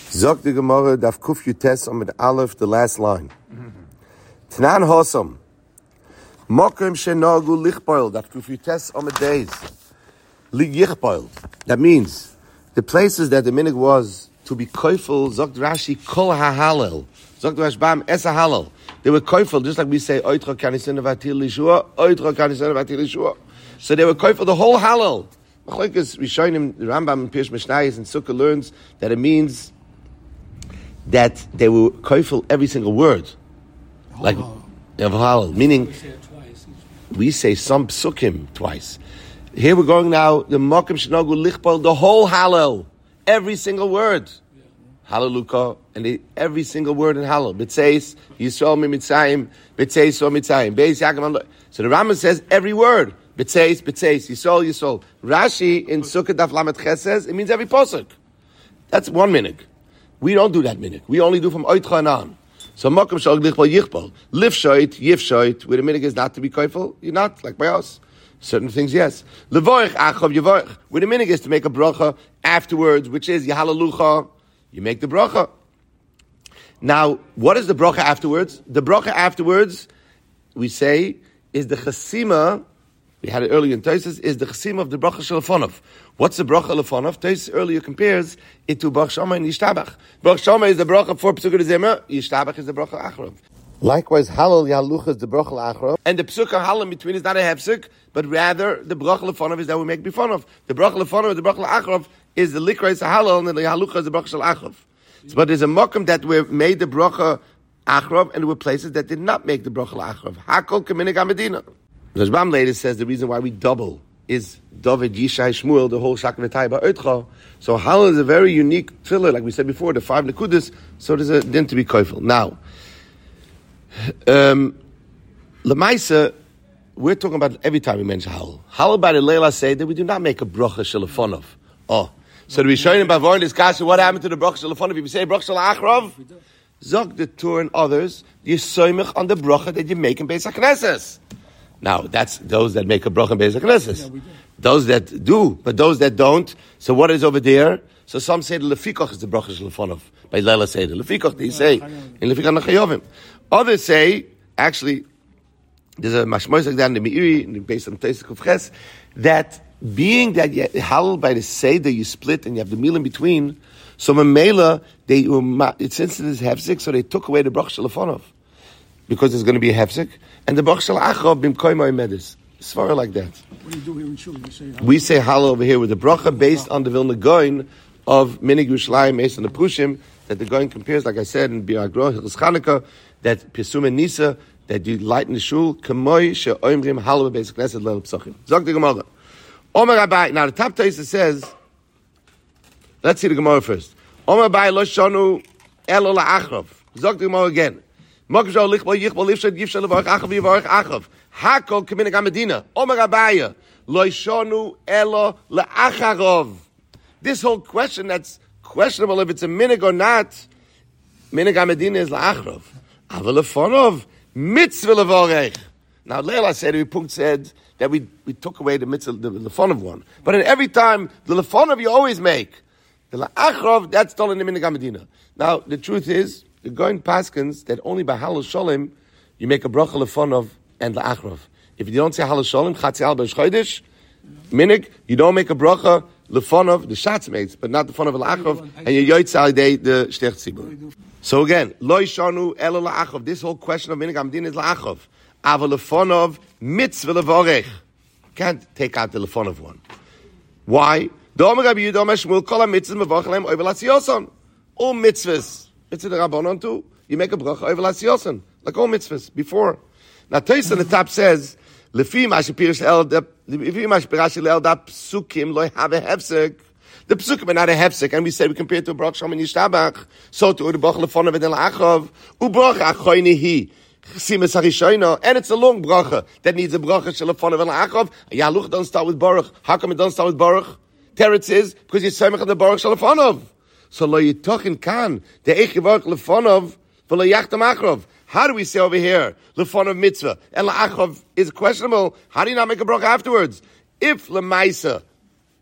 Zog the Gemara daf kuf yutes on with aleph, the last line. Tanan hosam. Mokum shenagu lichboil daf kuf yutes on the days. Lig yichboil. That means the places that the minig was to be koifel. Zog Rashi kol hahalel. Zog Rashbam es hahalel. They were koifel just like we say oitra kanisena vatil lishua. Oitra kanisena vatil lishua. So they were koifel the whole halal. Machlokes Rishonim, the Rambam and Pirush Mishnayos and Sukkah learns that it means that they will koifel every single word. Like halal. Meaning, we say some psukim twice. Here we're going now, the Mokum Shenogu Lichbol, the whole halal. Every single word. Hallelujah. And every single word in halal. B'tzeis, Yisrael mitzayim, B'tzeis so mitzayim. Beis Yaakov. So the Rambam says every word. B'tzeis, Yisrael, Yisrael. Rashi in Sukkah Daf Lamed Ches says it means every posuk. That's one minig. We don't do that minig. We only do from Oitcha and on. So Mokum Shog Lichbol Yichbol. Lifshoit, Yifshoit, where the minig is not to be koifel, you're not, like by us. Certain things, yes. Levorich, Achov, Yevorich. Where the minig is to make a bracha afterwards, which is Yahalalucha, you make the bracha. Now, what is the bracha afterwards? The bracha afterwards, we say, is the chasima. We had it earlier in Tosfos, is the chasima of the bracha shelafonov. What's the bracha lefonov? Tosfos earlier compares it to Baruch Shama and Yishtabach. Baruch Shama is the bracha for Pesukah Zemer, Yishtabach is the bracha achrav. Likewise, halal yalucha is the bracha achrav. And the Pesukah halal in between is not a hefsek, but rather the bracha lefonov is that we make bifonov. The bracha lefonov, the bracha achrav, is the likra is halal, and the yalucha is the bracha shel achrav. So, but there's a mokum that we made the bracha achrav, and there were places that did not make the bracha achrav. Hakol keminig Medina. The Rashbam later says the reason why we double is David, Yishai, Shmuel, the whole Shakvetay Ba'otcha. So halal is a very unique tefillah, like we said before, the 5 nekudas, so there's a din to be koifel. Now, Lamaisa, we're talking about every time we mention halal. Halal by the Leila say that we do not make a bracha shelafonov. Oh, so the Rishonim Bavor discuss what happened to the bracha shelafonov. If you say bracha shelachrav, Zog the Tur and others, you soymech on the bracha that you make in Beis HaKnesses. Now, that's those that make a bracha in Beis HaKnesses. Those that do, but those that don't. So what is over there? So some say the Lefikoch is the bracha shelafonov. By Leila say the Lefikoch, they say in Lefikoch Nachayovim. Others say, actually, there's a mashmois like that in the Meiri, based on Tosfos Kuf Ches, that being that you halal by the seder you split and you have the meal in between, so Mamela, since it is hefsek, so they took away the bracha shelafonov because there's going to be a hefsek, and the bracha shel achrav b'mkoymo imedis. Svara like that. What do you do here in Shul? We say halal over here with the bracha based on the Vilna Goin of Minig Yerushalayim based on the Prushim that the Goin compares, like I said in Bir Agro Hilchos Chanukah, that Pesum and Nisa that you lighten the shul kamoy she'oimrim halal b'Beis HaKnesset leil psachim. Zog the Gemara. Omer Abai. Now the top Tosfos says, let's see the Gemara first. Omer Abai lo shonu elo la'achrav. Zog the Gemara again. Moksho lichbol yichbol lifshad yifshad levarach achav yivarach achav. Hakol keminig Medina. Omer Abai lo shonu elo la'acharov. This whole question that's questionable if it's a minig or not. Minig Medina is la'achrav. Aval lefonov mitzvah levarech. Now Leila said, said that we took away the mitzvah, the lefonov one. But in every time, the lefonov you always make. The la'achrav, that's still in the minig Medina. Now, the truth is, the Goin paskins that only by halal sholem, you make a bracha lefonov and la'achrav. If you don't say halal sholem, chatzi al b'sh chodesh, minig, you don't make a bracha lefonov, the shatz makes, but not the fonov la'achrav, and you yoytz al yedei the shtech tzibur. So again, lo yishanu elo la'achrav. This whole question of minig Medina is la'achrav. Aval lefonov mitzvah levorech. Can't take out the lefonov one. Why? All mitzvahs. Mitzvah the Rabbanon too. You make a bracha over lasiyosan, like all mitzvahs before. Now Tosfos on the top says, "Lefi mashpirash el da psukim lo have a hefsek." The psukim are not a hefsek, and we say we compare it to a bracha sham and yishtabach. So to the bracha lefonav and la'achrav ubracha achoynehi. And it's a long bracha that needs a bracha shelafonov and la'achrav. Yaluch don't start with baruch. How come it don't start with baruch? Teretz is because you're samech on the baruch shelafonov. So lo yitochin kan the echivarch lefonov v'lo yachtam achrav. How do we say over here lefonov mitzvah and la'achrav is questionable? How do you not make a bracha afterwards? If lemaisa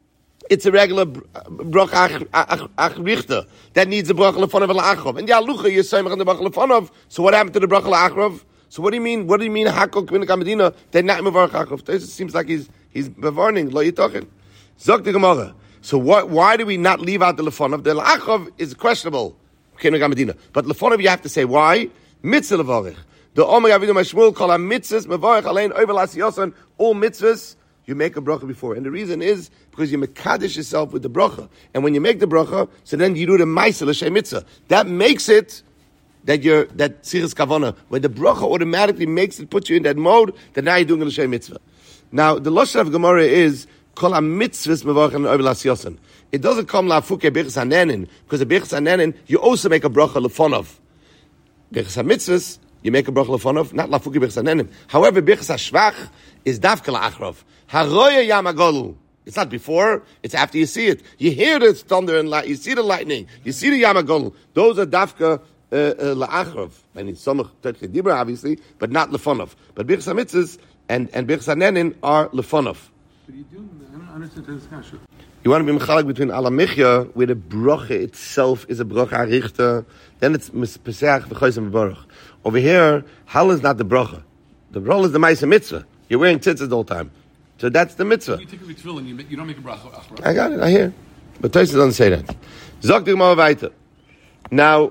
it's a regular bracha richter that needs a bracha lefonav la'achrav. And the alucha you're saying on the bracha lefonav. So what happened to the bracha la'achrav? So what do you mean? What do you mean hakol k'minik hamedina? They're not mevarach achrav. It seems like he's bevarning lo yitachin. Zok the Gemara. So why do we not leave out the lefonav? The la'achrav is questionable. K'minik hamedina, but lefonav you have to say why mitzvah levarich. The Omer Avidu Mashmuel call a mitzvahs mevarich alein over lasiyosan. All mitzvahs you make a bracha before, and the reason is because you mekadesh yourself with the bracha, and when you make the bracha, so then you do the ma'aseh l'shem mitzvah. That makes it that tzirus kavana. When the bracha automatically puts you in that mode, that now you're doing l'shem mitzvah. Now the lashon of Gemara is call a mitzvahs mevarich alein over lasiyosan. It doesn't come la'afuke bechas hanenin, because the bechas hanenin you also make a bracha lefonav. Bechas mitzvahs you make a bracha lefonav, not lafuki bechas hanenim. However, bechas hashvach is dafka la'achrav. Haroya yamagolu. It's not before, it's after you see it. You hear the thunder and light, you see the lightning, you see the yamagolu. Those are dafka la'achrav. And it's some dibra obviously, but not lefonav. But bechas mitzvahs and bechas hanenin are lefonav. But you do, I don't understand the discussion. You want to be mechalek between alamichya, where the bracha itself is a bracha arichta, then it's pesach v'chosim v'baruch. Over here, hal is not the bracha. The bracha is the ma'aseh mitzvah. You're wearing tzitzit the whole time. So that's the mitzvah. You take a tefillin, you don't make a bracha. I got it, I hear. But Tosfos doesn't say that. Zok the Gemara weiter. Now,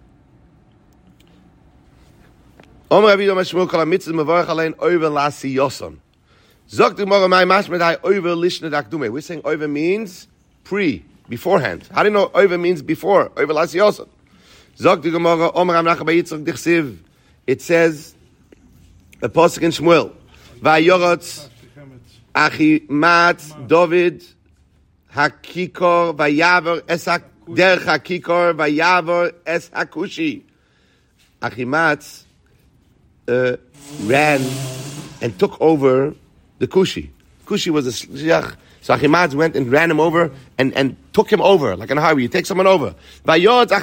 Omer Avidu Mashmuel kol ha-mitzvah mevarach alein over lasiyosan. Zok the Gemara my mashmedai over lishna dakdume. We're saying over means beforehand. How do you know over means before? Over lasiyosan. Zok the Gemara, Omer Amnacha Bayitzchak Dichsiv. It says, a pasuk in Shmuel, Vayorotz Achimat David Hakikor Vayavar Esak Der Hakikor Vayavar Es Hakushi. Achimat ran and took over the Kushi. Kushi was a shliach. So Achimaaz went and ran him over and took him over, like on a highway. You take someone over. So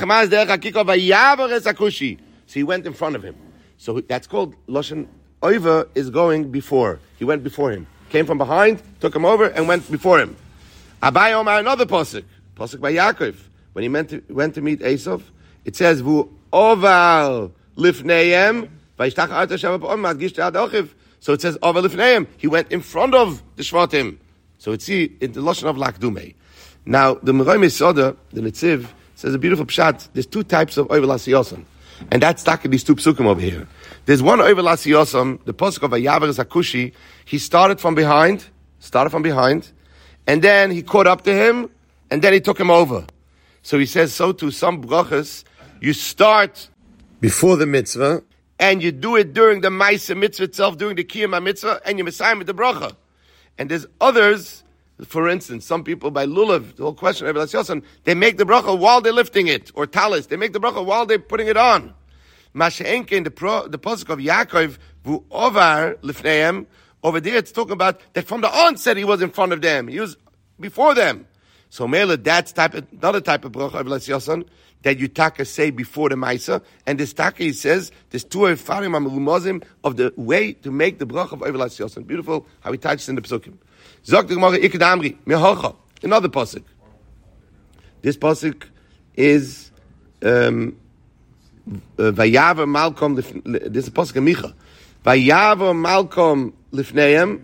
he went in front of him. So that's called Lashon Oiva is going before. He went before him. Came from behind, took him over, and went before him. Abai Omar, another pasuk by Yaakov. When he went to meet Esav, it says, Vu oval lifneim, vayishtach arta shavah ba'om, madgish te'ad ochiv. So it says, oval lifneim. He went in front of the Shvatim. So it's in the Lashon of Lakdume. Now, the Meroy Mesoda, the Netziv, says a beautiful pshat. There's two types of Oivel HaSiyosam. And that's stuck in these two psukim over here. There's one Oivel HaSiyosam, the pasuk of Vayavar Zakushi. He started from behind, and then he caught up to him, and then he took him over. So he says, so to some brachas, you start before the mitzvah, and you do it during the Ma'aseh mitzvah itself, during the Kiyam mitzvah, and you messiah with the bracha. And there's others, for instance, some people by Lulav, the whole question of Yosan, they make the bracha while they're lifting it, or talis, they make the bracha while they're putting it on. Masha'enke in the pasuk of Yaakov, Vu Ovar Lifneim, over there it's talking about that from the onset he was in front of them, he was before them. So Mela, that's another type of bracha of Yosan, that you taka say before the Maisa, and this taka he says, there's two farim amelumazim of the way to make the bracha of Oivel HaSiyosam. Beautiful how he touches in the psukim. Zok the Gemara Iked Amri Mehocha. Another pasuk. This pasuk is Vayavar Malcolm. This is a pasuk in Micha. Vayavar Malcolm Lifneim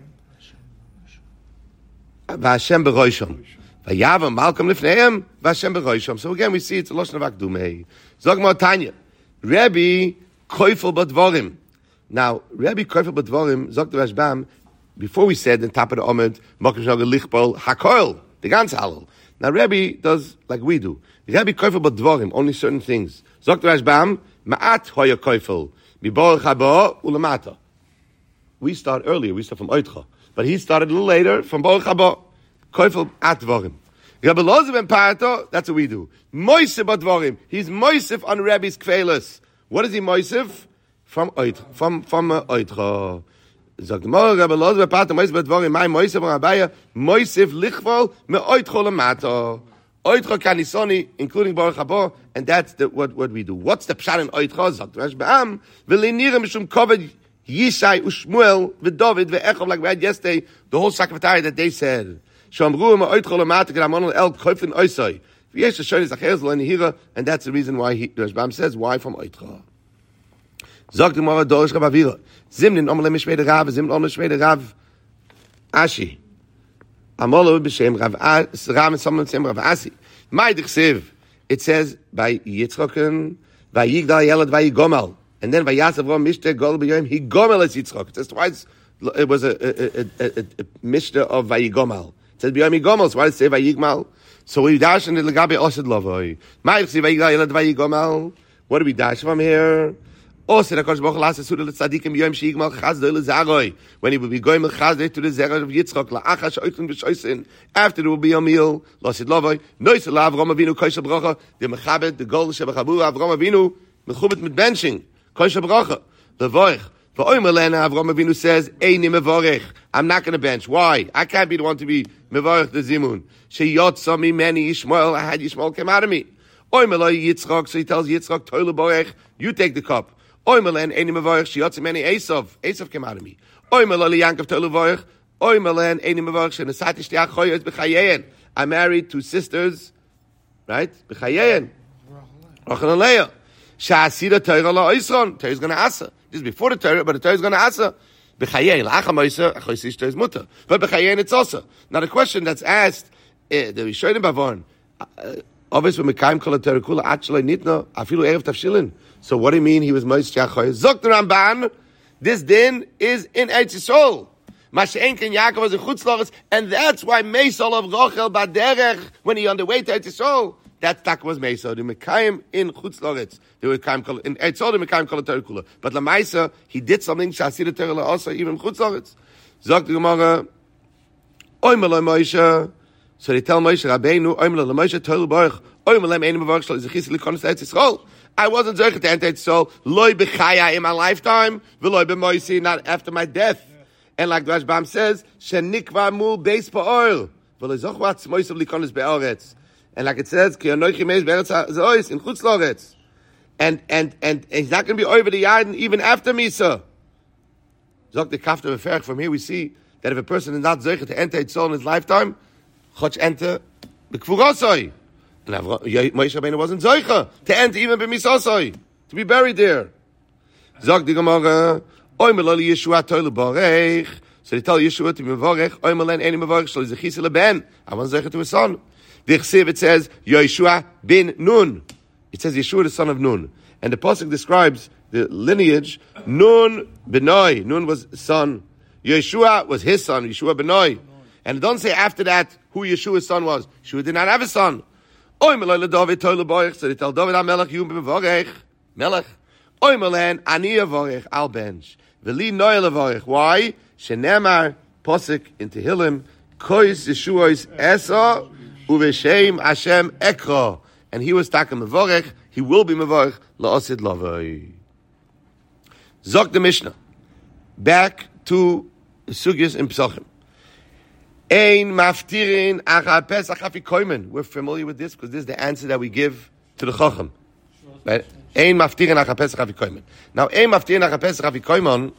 VaHashem Beroisham. Vayavar Malcolm Lifneim VaHashem Beroisham. So again we see it's a Lashon of Akdumei. Zok Mar Tanya. Rabbi Koifel Badvarim. Now Rabbi Koifel Badvarim Zok the Rashbam. Before we said in top of the Omid, Mokim Shogel Lichbol Hakoil, the ganz halal. Now Rabbi does like we do. Rabbi Koifel Badvarim, only certain things. Zok the Rashbam, Ma'at Hoya Koifel, Mibor Chabo Ulamata. We start earlier, we start from Oitcha. But he started a little later from Bor Chabo. Koifel at Dvarim. Rabbi Lozav and Parato, that's what we do. Moisef Badvarim. He's Moisef on Rabbi's Kvelis. What is he Moisef? From Oitcha. From Oitcha. Sagt Rabbi Lozav Parato, Moisef Badvarim. My Moisef on Abaya. Moisef Lichval me Oitcha Lamata. Oitcha Kanisoni, including Bor Chabo, and that's what we do. What's the pshat in Oitcha? Sagt Rashbam. V'linirem mishum koved Yishai, Ushmuel, V'David, V'Echov, like we had yesterday, the whole secretary that they said. Shomru ma oitchol amatik ramon el koifin oisai. V'yesh shon is acheres lo nihira, and that's the reason why the Rashbam says why from oitchol. Sagt die Mara Dorish Rav Avira. Zimnin omle mishvei Rav, zimnin omle mishvei Rav Ashi. Amolo b'shem Rav Ram somem b'shem Rav Asi. My dichsev. It says by Yitzchoken, by Yigdal Yelad, by Yigomal, and then by Yasav Rom Mishte Gol B'Yom He Gomel as Yitzchok. That's why it was a Mishte of Vayigomal. It says B'Yom Yigomal. So why does it say Vayigmal? So we dash in the Lagabe Osed Lovoi. My dichsev by Yigdal Yelad, by Yigomal. What do we dash from here? When he will be going chaz to the zera of Yitzchok after there will be a meal. Losid lavoi nois la Avram Avinu koisha bracha the mechabed the gold shebachabur Avram Avinu mechubet mit benching koisha bracha levoich v'oimer lena Avram Avinu says eini mevorech I'm not going to bench. Why? I can't be the one to be mevorech the zimun sheyotza mimeni Yishmael I had Yishmael came out of me. Oimer lo Yitzchok so he tells Yitzchok toile borech you take the cup. Oimelen eni mevorech sheyotze meni Esav. Esav came out of me. Oimelen liyankov tolu vorech. Oimelen eni mevorech shenesati shtiach choyot b'chayein. I married two sisters, right? B'chayein. Rachel and Leah. Sha'asira Torah la Oisron. Torah is going to asa. This is before the Torah, but the Torah is going to asa. B'chayein. La'acham Oisa. Achoysi shto is mutter. But b'chayein it's also. Now the question that's asked, the Rishonim Bavorn. Obviously, Mekayim Kol HaTorah Kula Achloi Nitno Afilu Erev Tavshilin. So what do you mean he was Moshe Yachoy? Zok the Ramban, this din is in Eretz Yisrael. Mashen Ken Yaakov was in Chutz La'aretz, and that's why Meisol of Rochel Baderech, when he on the way to Eretz Yisrael, that tak was Meisol. The Mekayim in Chutz La'aretz, the Mekayim Kol in Eretz Yisrael, the Mekayim Kol HaTorah Kula. But Lamaisa, he did something Shasir Torah also even in Chutz La'aretz. Zok the Gemara, Oy Meloi Moshe. So they tell Moshe Rabbeinu, Oy Meloi Moshe Torah Baruch. I wasn't zeichet to enter Yisrael, loy b'chaya in my lifetime, v'loy b'moisi, not after my death. And like the Rashbam says, shenikva mul beis pa'or, v'loy zochvat s'moisav likonis be'oretz. And like it says, ki anoichi meis be'eretz ha'zois, in chutz loretz. And he's not going to be over the Yarden even after Misa. Zok the Kafta Beferch, from here we see that if a person is not zeichet to enter Yisrael in his lifetime, chotch enter b'kfurosoi. And Moshe Rabbeinu wasn't zoicha to enter even b'misosoi, to be buried there. Zog the Gemara, oy meloli Yeshua toilu borech. So they tell Yeshua to be mevorech, oy melen eni mevorech shlo zechisa leben. I want zoicha to his son. The Chsiv it says Yeshua bin Nun. It says Yeshua the son of Nun, and the pasuk describes the lineage. Nun benoi. Nun was son. Yeshua was his son. Yeshua benoi. And don't say after that who Yeshua's son was. Yeshua did not have a son. Oy melele David toile borech. So they tell David HaMelech you mevorech. Melech. Oy melen ani avorech al bench. V'li noel avorech. Why? Shenemar posik in Tehillim. Kois Yeshua's esa uveshem Hashem ekra. And he was taken mevorech. He will be mevorech la'osid lavoi. Zok the Mishnah. Back to Sugyas in Pesachim. Ein maftirin achar Pesach afikoymen. We're familiar with this because this is the answer that we give to the Chacham. Right? Ein maftirin achar Pesach afikoymen. Now, ein maftirin achar Pesach afikoymen.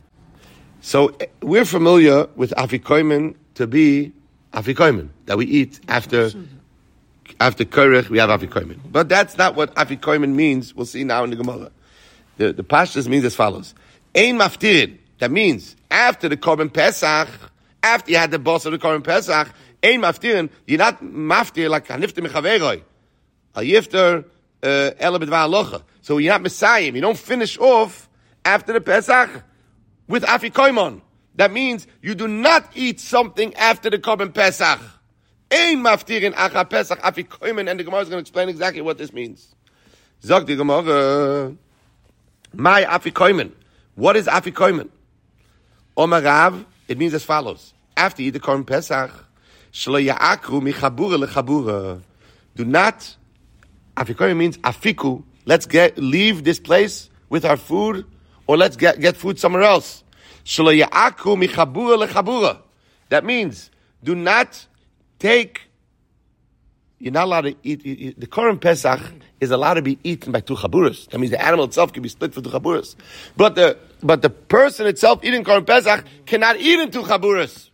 So we're familiar with afikoymen to be afikoymen that we eat after Korech. We have afikoymen, but that's not what afikoymen means. We'll see now in the Gemara. The Pashtus means as follows: ein maftirin. That means after the Korban Pesach. After you had the boss of the Korban Pesach, ein maftirin, you're not maftir like hanifter mechaveroi. A yifter ela b'dvar halacha. So you're not messiahim. You don't finish off after the Pesach with afikoymon. That means you do not eat something after the Korban Pesach. Ein maftirin achar Pesach afikoymon, and the Gemara is going to explain exactly what this means. Zog the Gemara, my afikoymon. What is afikoymon? Omar Rav, it means as follows. After you eat the Korban Pesach, shlo ya'akru michabura lechabura. Do not, afikoyim means afiku, let's leave this place with our food, or let's get food somewhere else. Shlo ya'akru michabura lechabura. That means, do not take, you're not allowed to eat, the Korban Pesach is allowed to be eaten by two chaburas. That means the animal itself can be split for two chaburas. But the person itself eating Korban Pesach cannot eat in two chaburas.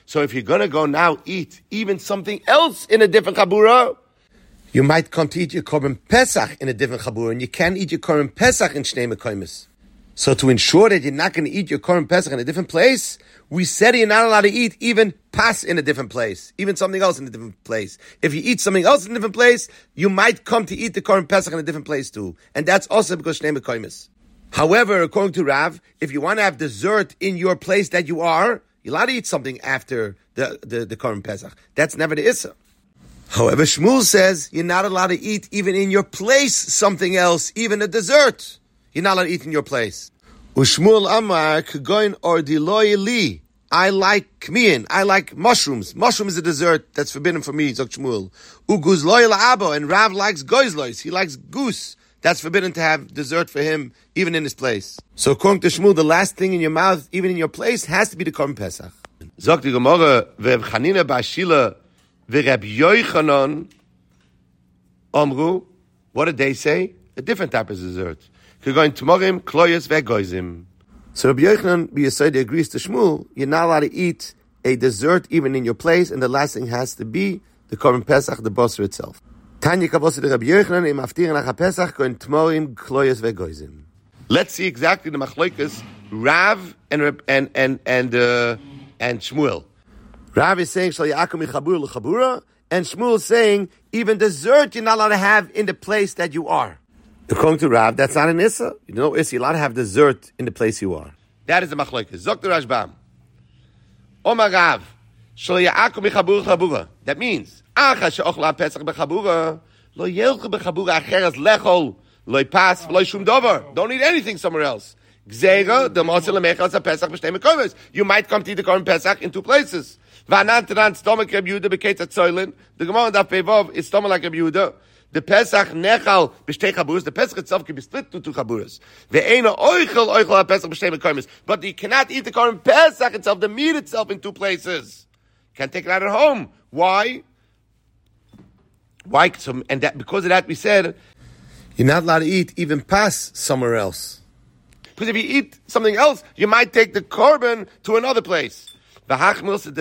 So if you're going to go now eat even something else in a different chabura, you might come to eat your Korban Pesach in a different chabura, and you can't eat your Korban Pesach in Shnei Mekoymes. So to ensure that you're not going to eat your Korban Pesach in a different place, we said you're not allowed to eat even pas in a different place, even something else in a different place. If you eat something else in a different place, you might come to eat the Korban Pesach in a different place too. And that's also because Shnei Mekoymes. However, according to Rav, if you want to have dessert in your place that you are, you're allowed to eat something after the Korban Pesach. That's never the Issa. However, Shmuel says you're not allowed to eat even in your place something else, even a dessert. You're not allowed to eat in your place. Ushmuel Amar Kagoin or Diloy Li. I like kmiin. I like mushrooms. Mushroom is a dessert that's forbidden for me, Zok Shmuel. Uguzloy La'abo, and Rav likes goizlois. He likes goose. That's forbidden to have dessert for him, even in his place. So according to Shmuel, the last thing in your mouth, even in your place, has to be the Korban Pesach. Zok the Gemara, Ve'ev Chanina Ba'ashila, Ve'Reb Yochanan, Omru. What did they say? A different type of dessert. Kagoin Tmorim, Kloyos, Ve'goizim. So Rabbi Yochanan, B'Yesodei, agrees to Shmuel, you're not allowed to eat a dessert even in your place, and the last thing has to be the Korban Pesach, the Basar itself. Tanya Kabosah de Rabbi Yochanan, Im Aftir Nach HaPesach, Goin Tmorim, Kloyos, Ve'goizim. Let's see exactly the Machloikas, Rav and Shmuel. Rav is saying, Shal Ya'akum Michabura L'Chabura, and Shmuel is saying, even dessert you're not allowed to have in the place that you are. According to Rav, that's not an Issa. You know, Issa, you're allowed to have dessert in the place you are. That is the Machloikas. Zok the Rashbam. Omar Rav, Shal Ya'akum Michabura L'Chabura. That means, Acha She'ochla Pesach B'Chabura, Lo Yelch B'Chabura Acheres Lechol, Lo Pas, Lo Shum Dover. Don't eat anything somewhere else. Gzeira, the Moshe Lemechas Pesach B'Shnei Mekoymes. You might come to eat the Korban Pesach in two places. V'anantaran stomach Reb Yehuda b'Ketz HaTzoylin. The Gemara Daf Pevov is stomach like Reb Yehuda. The Pesach nechal b'shtei chaburas. The Pesach itself can be split to two chaburas. Ve'eino oichel ha-Pesach b'shtei mekoymes. But you cannot eat the Korban Pesach itself, the meat itself, in two places. Can't take it out at home. Why? So, and that because of that we said you're not allowed to eat even pas somewhere else. Because if you eat something else, you might take the korban to another place. That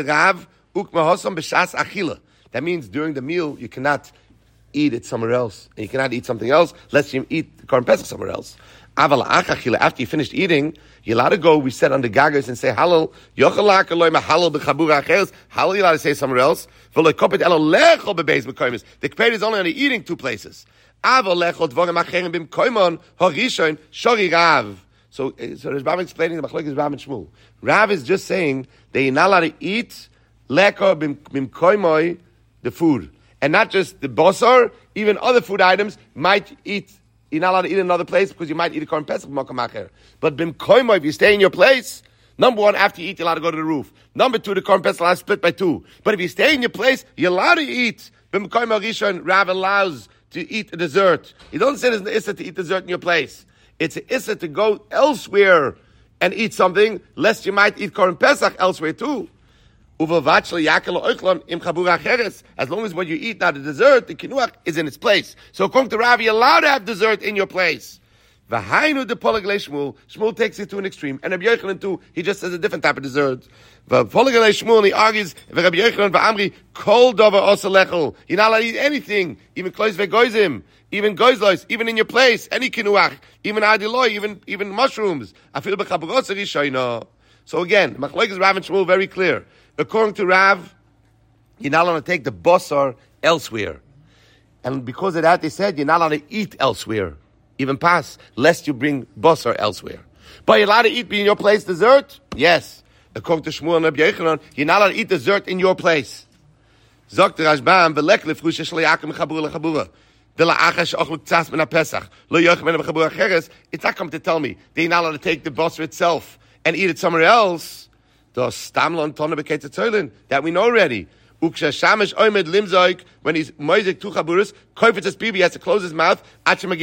means during the meal you cannot eat it somewhere else, and you cannot eat something else lest you eat the Korban Pesach somewhere else. After you finished eating, you're allowed to go, we said on the gagas, and say halal. Halal you're allowed to say somewhere else. The Kped is only on the eating two places. So Rashbam explaining the Machlokes Rav and Shmuel. Rav is just saying that you're not allowed to eat lekor b'mkoimoi, the food. And not just the basar, even other food items might eat. You're not allowed to eat in another place because you might eat a Korban Pesach b'makam acher. But b'mkoimoi, if you stay in your place, number one, after you eat, you're allowed to go to the roof. Number two, the Korban Pesach is split by two. But if you stay in your place, you're allowed to eat. B'mkoimoi rishon, Rav allows to eat a dessert. He doesn't say there's an issa to eat dessert in your place. It's an issa to go elsewhere and eat something, lest you might eat Korban Pesach elsewhere too. As long as what you eat, not the dessert, the kinuach is in its place. So according to Rav, you're allowed to have dessert in your place. Shmuel takes it to an extreme. And Rabbi Yochanan too, he just says a different type of dessert. Shmuel, he argues, Rabbi Yochanan v'Amri, kol dover osa lechel. You're not allowed to eat anything, even klois ve'goizim, even goizlois, even in your place, any kinuach, even adiloi, even mushrooms. So again, Machlokes Rav and Shmuel very clear. According to Rav, you're not allowed to take the basar elsewhere. And because of that, they said you're not allowed to eat elsewhere, even pas, lest you bring basar elsewhere. But you're allowed to eat in your place dessert? Yes. According to Shmuel and Rabbi Yochanan, you're not allowed to eat dessert in your place. Zok the Rashbam, v'lek lefrusha shleyakim chabura lechabura. It's not come to tell me that you're not allowed to take the basar itself and eat it somewhere else. That we know already. When he's moizik two chaburas, koifetz bibi, he has to close his mouth. What is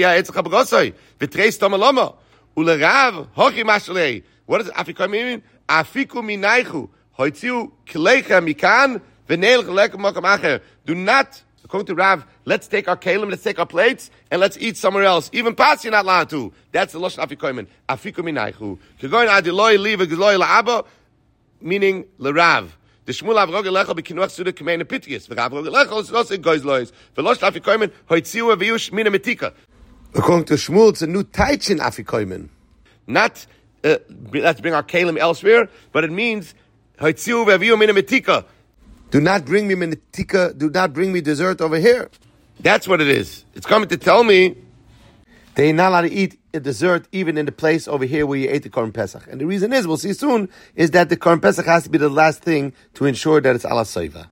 it? Afiku mean? Afiku minaychu. Hoitziu kileicha mikan v'neil cheleka makam acher. Do not, according to Rav, let's take our kelim, let's take our plates, and let's eat somewhere else. Even pas you're not allowed to. That's the lashon afikoymen. Afiku minaychu. Kegoyin adiloi liva gizloi la'aba, meaning l'Rav. The Shmuel Avrog Elecha b'kinuach suda k'mein apitius. V'Avrog Elecha is also goes lois. V'losh afikoymen hoitziu aviyush mina metika. According to Shmuel, it's a new taichin afikoymen. Not let's bring our kalim elsewhere, but it means hoitziu aviyush mina metika. Do not bring me metika. Do not bring me dessert over here. That's what it is. It's coming to tell me they're not allowed to eat a dessert even in the place over here where you ate the Korban Pesach. And the reason is, we'll see soon, is that the Korban Pesach has to be the last thing to ensure that it's ala soiva.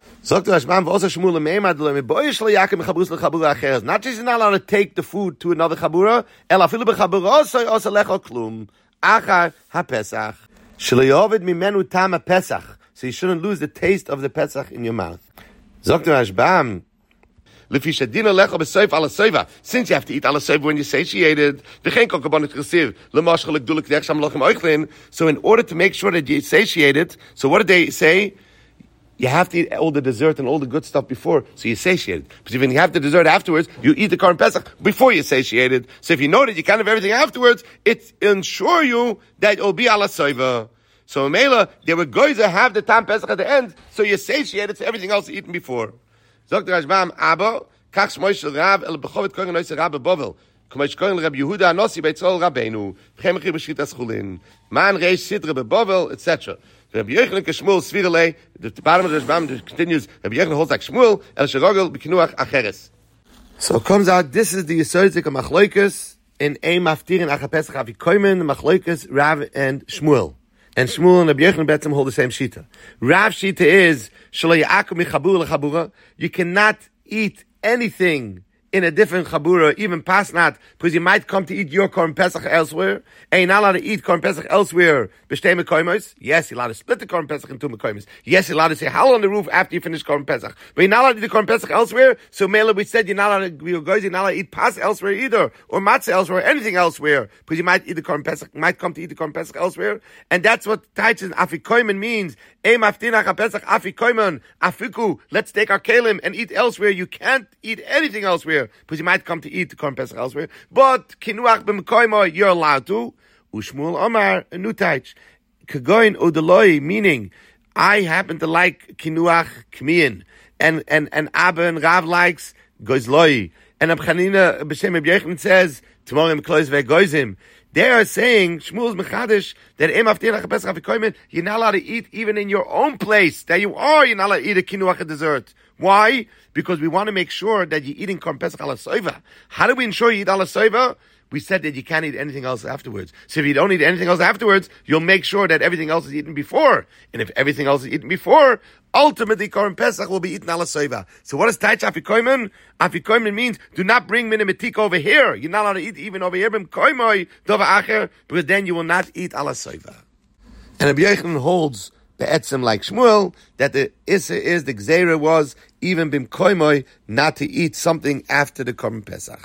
Not just you're not allowed to take the food to another chabura, so you shouldn't lose the taste of the Pesach in your mouth. Since you have to eat ala soiva when you're satiated, so in order to make sure that you're satiated, so what did they say? You have to eat all the dessert and all the good stuff before, so you're satiated. Because when you have the dessert afterwards, you eat the Korban Pesach before you're satiated. So if you know that you can't have everything afterwards, it ensure you that it will be ala soiva. So Mela, they were going to have the Tam Pesach at the end, so you're satiated, so everything else is eaten before. Sagt der Rashbam, aber kach shmoysh Rav el bechovet kohen noise Rav Bovel. Kmoish kohen Rab Yehuda Anossi beitzol Rabbeinu. Chemich b'shritas chulin. Man reish sidre beBovel, etc. Rabbi Yochanan k'Shmuel svirelei. The bottom of the Rashbam continues. Rabbi Yochanan holds like Shmuel el sherogel b'kinuach acheres. So it comes out. This is the Yisodic of Machloikus in Ein Maftirin Achapesach Avikoymen Machloikus Rav and Shmuel. And Shmuel and Rabbi Yochanan Betzim hold the same shita. Rav shita is Shalei Yaakov michabura lechabura. You cannot eat anything in a different chabura, even pasnat, because you might come to eat your Korban Pesach elsewhere, and you're not allowed to eat Korban Pesach elsewhere. B'shtei mekoymos. Yes, you're allowed to split the Korban Pesach in two mekoymos. Yes, you're allowed to say halal on the roof after you finish Korban Pesach. But you're not allowed to eat the Korban Pesach elsewhere. So Mela, we said you're not allowed to eat pas elsewhere either, or matzah elsewhere, or anything elsewhere, because you might eat the Korban Pesach, might come to eat the Korban Pesach elsewhere, and that's what Taitzin Afikoymen means. Let's take our kelim and eat elsewhere. You can't eat anything elsewhere, because you might come to eat the Korban Pesach elsewhere. But kinuach b'mekoymo, you're allowed to. Ushmuel Omar, a new taich. Kagoin udaloi, meaning, I happen to like kinuach kmiin, and Abba and Rav likes goizloi, and Abchanina b'shem Rabbi Yochanan says tomorrow im klois ve'goizim. They are saying, Shmuel's Mechadish, that you're not allowed to eat even in your own place that you are. You're not allowed to eat a kinuach dessert. Why? Because we want to make sure that you're eating Korban Pesach ala soiva. How do we ensure you eat ala soiva? We said that you can't eat anything else afterwards. So if you don't eat anything else afterwards, you'll make sure that everything else is eaten before. And if everything else is eaten before, ultimately Korban Pesach will be eaten ala soiva. So what is Taich Afikoymen? Afikoymen means, do not bring minametik over here. You're not allowed to eat even over here, because then you will not eat ala soiva. And Rabbi Yochanan holds be'etzim like Shmuel, that the Issa is, the Gzeira was, even bim koimoy, not to eat something after the Korban Pesach.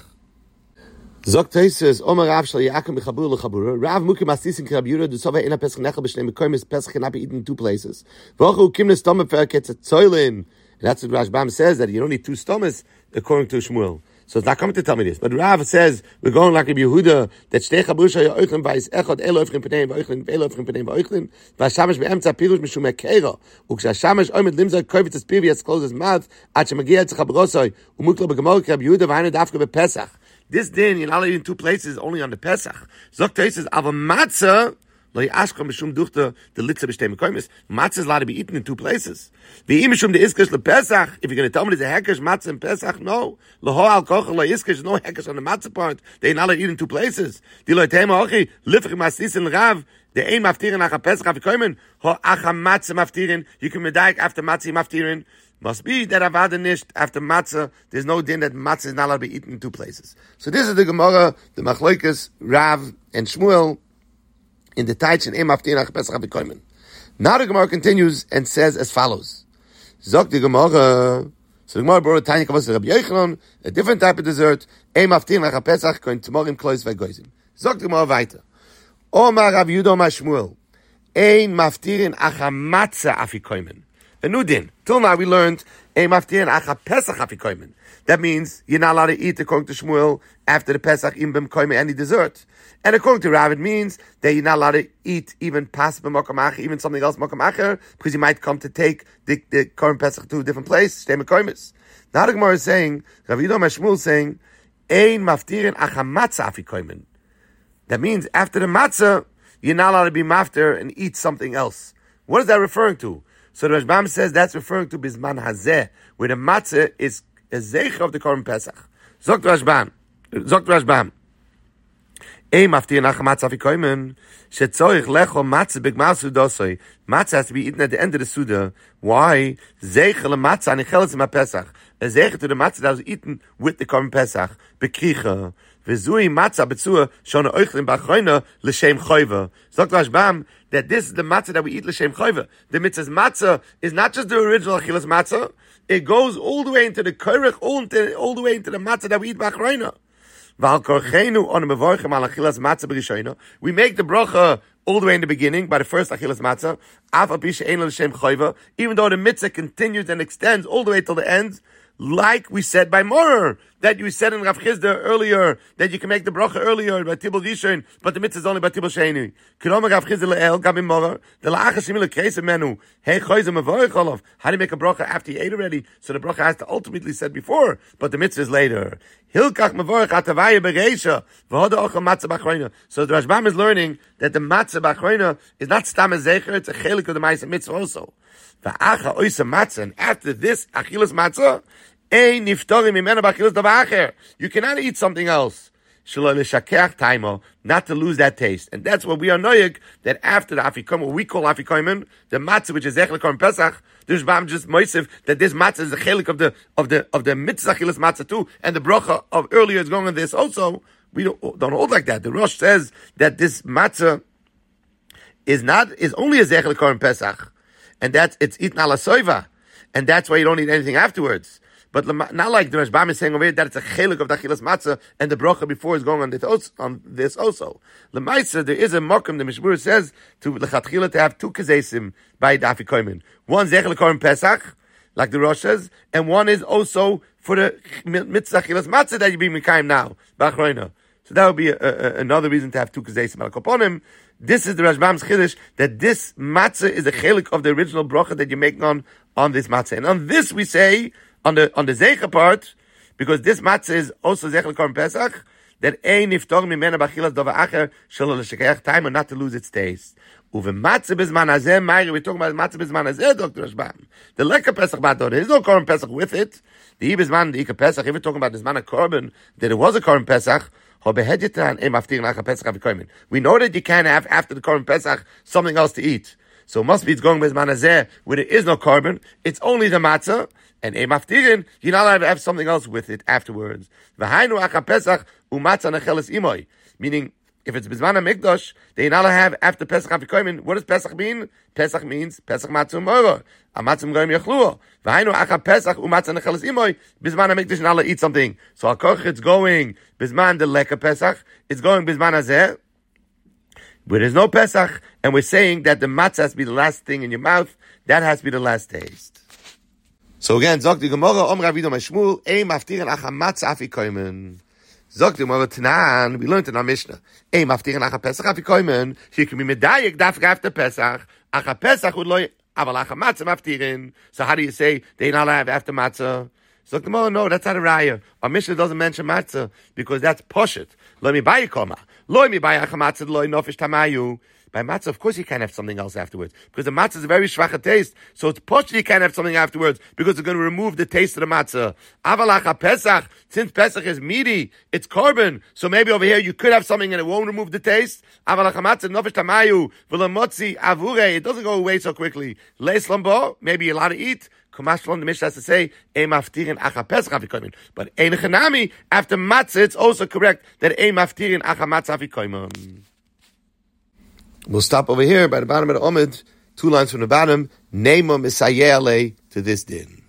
Zok says, Omer Rav Shal Yaakov mechabura lechabura. Rav Mukim Asisin Krab Yura Dusova Ina Pesach Necha B'Shnei Mekoymes. Pesach cannot be eaten in two places. V'ochu Kimnes Stomach Ferketz Tzoylin. That's what Rashbam says, that you don't need two stomachs according to Shmuel. So it's not coming to tell me this. But Rav says, we're going like Rabbi Yehuda, that Shtei Chabusha Yoichlin Vayis Echad Elo Efrim P'neim V'Oichlin V'Elo Efrim P'neim V'Oichlin V'Hashamesh Be'emtza Pirush Mishum Ekera U'Kshashamesh Oimed Limzoi Koivitz His Pivi Has closed his mouth Ad Shemagia Etz Chabrosoi U'Mukla B'Gemor Rabbi Yehuda V'Hainu Dafka B'Pesach. This din, you're not allowed in two places, only on the Pesach. Zok says, Ava Matzah, lo yashkom b'shum duchta, the litza b'shtei mekoymes. Matzah is allowed to be eaten in two places. V'im b'shum de iskash lePesach, if you're going to tell me there's a hekesh matzah in Pesach, no. Lo al kochel lo iskash, there's no hekesh on the matzah part. They're not allowed to eat in two places. Di lo tema ochi, lifrich masisin rav, the ein maftirin acha Pesach avikoymen, ho acha matzah maftirin, you can medayik after matzah maftirin. Must be that avada nisht after matzah. There's no din that matzah is not allowed to be eaten in two places. So this is the Gemara, the Machloikas, Rav and Shmuel in the Taich and Ein Maftirin Ach Pesach Avikoymen. Now the Gemara continues and says as follows: Zok the Gemara. So the Gemara brought a tiny kavos Rabbi Yochanan, a different type of dessert. Ein Maftirin Ach Pesach going tomorrow in klois ve'goizim. Zok the Gemara weiter. Omar Rav Yehuda Omar Shmuel. Ein Maftirin Ach Matzah Avikoymen. A new din. Till now we learned Ein Maftirin Acha Pesach Afikoimen. That means you're not allowed to eat, according to Shmuel, after the Pesach in B'mkoime any dessert. And according to Rav, it means that you're not allowed to eat even pas b'mokom acher, even something else mokom acher, because you might come to take the Korban Pesach to a different place. Shtei mekoimes. Now the Gemara is saying, Rav Yidom Shmuel is saying, Ein Maftirin Acha Matzah Afikoimen. That means after the matzah, you're not allowed to be mafter and eat something else. What is that referring to? So the Rashbam says that's referring to Bizman Hazeh, where the matzah is a zeich of the Korban Pesach. Zogt Rashbam. Ei maftir nach matzah afikoimen, shetzorich lecho matzah b'gmar sudosoi. Matzah has to be eaten at the end of the Suda. Why? Zeichel matzah nicheles ma Pesach. A zeich to the matzah that was eaten with the Korban Pesach. Bekricha. V'zui matzah betzua shona oichlin b'achroina l'shem choiva. Zogt Rashbam that this is the matzah that we eat l'shem choiva. The mitzvah's matzah is not just the original achilas matzah. It goes all the way into the koirich, all the way into the matzah that we eat b'achroina. We make the bracha all the way in the beginning by the first achilas matzah, even though the mitzvah continues and extends all the way till the end, like we said by Morer, that you said in Rav Chizda earlier, that you can make the bracha earlier by Tibul Rishon, but the mitzvah is only by Tibul Sheni. Rav Chizda le'el, gab in Morer, the la'acha shemila kreis menu, hey choyze mevorech olav. How do you make a bracha after you ate already? So the bracha has to ultimately said before, but the mitzvah is later. Hilkach mevorech atavaya bereisha, v'hoda ochel matzah b'achroina. So the Rashbam is learning that the matzah b'achroina is not stam zecher, it's a chelik of the ma'aseh mitzvah also. V'acha oisa matzah, and after this achilas matzah, you cannot eat something else. Not to lose that taste. And that's what we are noyeg, that after the afikoim, what we call afikoimen, the matzah, which is Zechel Korban Pesach, there's Bam just moisiv, that this matzah is the chelik of the mitzvah achilas matzah too, and the bracha of earlier is going on this also. We don't hold like that. The Rosh says that this matzah is only a Zechel Korban Pesach, and it's eaten ala soiva, and that's why you don't eat anything afterwards. But not like the Rashbam is saying over here that it's a chelik of the achilas matzah and the bracha before is going on this also. L'maisa, there is a mokum, the Mishmur says, to lechatchila to have two kazesim by the afikoimen. One zechel Korban Pesach, like the Rosh says, and one is also for the mitzvah achilas matzah that you be mekayim now, b'achroina. So that would be another reason to have two kazesim al koponim. This is the Rashbam's chiddush, that this matzah is a chelik of the original bracha that you're making on this matzah. And on this we say, on the Zeicha part, because this matzah is also Zechel Korban Pesach, that ein niftor mimena b'achilas dova acher shelo l'shekayach time, and not to lose its taste. Uve matzah b'zman hazeh, Meiri, we're talking about matzah b'zman hazeh, Dr. Rashbam. The Lekka Pesach matzah, there is no Korban Pesach with it. The Ibizman, the Ika Pesach, if we're talking about the Zman Korban, that it was a Korban Pesach, we know that you can have, after the Korban Pesach, something else to eat. So it must be it's going b'zman hazeh, where there is no korban, it's only the matzah, and Ein Maftirin, you're not allowed to have something else with it afterwards. V'hainu acha Pesach u'matzah necheles imoy. Meaning, if it's b'zman hamikdash, they're not allowed to have after Pesach afikoimen. What does Pesach mean? Pesach means Pesach matzah u'mora. Amatzah u'mgoyim yachluo. V'hainu acha Pesach u'matzah necheles imoy. B'zman hamikdash, you're not allowed to eat something. So HaKoch, it's going b'zman the Lekka Pesach, it's going b'zman hazeh, where there's no Pesach, and we're saying that the matzah has to be the last thing in your mouth, that has to be the last taste. So again, Zok the Gemara, Om Rav Yidom Shmuel, Ein Maftirin Acha Matzah Afikoimen. Zok the Gemara Tanan, we learned in our Mishnah, Ein Maftirin Acha Pesach Afikoimen, she can be medayik dafka after Pesach, Acha Pesach would loy, Aval Acha Matzah Maftirin. So how do you say they not have after Matzah? So the Gemara, no, that's not a raya. Our Mishnah doesn't mention Matzah, because that's Poshet. Lo mi bayi koma. Lo mi bayi Acha Matzah, lo nofish tamayu. By matzah, of course, you can't have something else afterwards, because the matzah is a very schwache taste. So it's posh you can't have something afterwards, because it's going to remove the taste of the matzah. Avalacha Pesach, since Pesach is meaty, it's korban. So maybe over here you could have something and it won't remove the taste. Avalacha matzah nofesh tamayu v'lemotzi avure. It doesn't go away so quickly. Leis lambo, maybe you're allowed to eat. Kumashloim, the Mishnah has to say, Ein Maftirin Acha Pesach Afikoimen. But Ein Chanami, after matzah, it's also correct that Ein Maftirin Acha Matzah Afikoimen. We'll stop over here by the bottom of the Omid, 2 lines from the bottom, Neima Misayeh to this din.